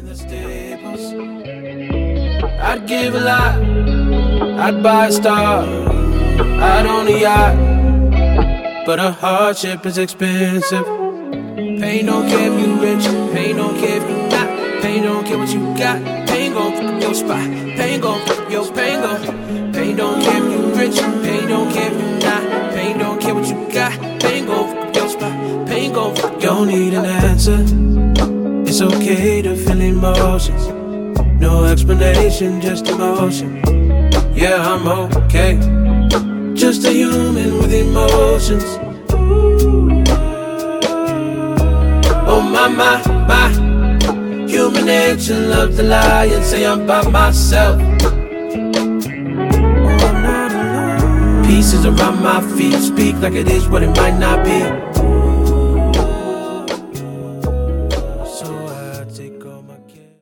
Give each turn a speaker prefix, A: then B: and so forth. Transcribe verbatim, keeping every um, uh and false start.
A: the staples. I'd give a lot, I'd buy a star, I'd own a yacht, but a hardship is expensive. Pain don't care if you rich, pain don't care if you not, pain don't care what you got, pain gon' fuck up your spot, pain gon' fuck up your pain gon'. Pain don't care if you rich, pain don't care if you not, pain don't care what you got, pain gon' fuck up your spot, pain gon' fuck up your. Don't need an answer, it's okay to feel emotions. No explanation, just emotion. Yeah, I'm okay, just a human with emotions. Oh my, my, my, human nature loves to lie and say I'm by myself. Oh, I'm not alone. Pieces around my feet speak like it is what it might not be.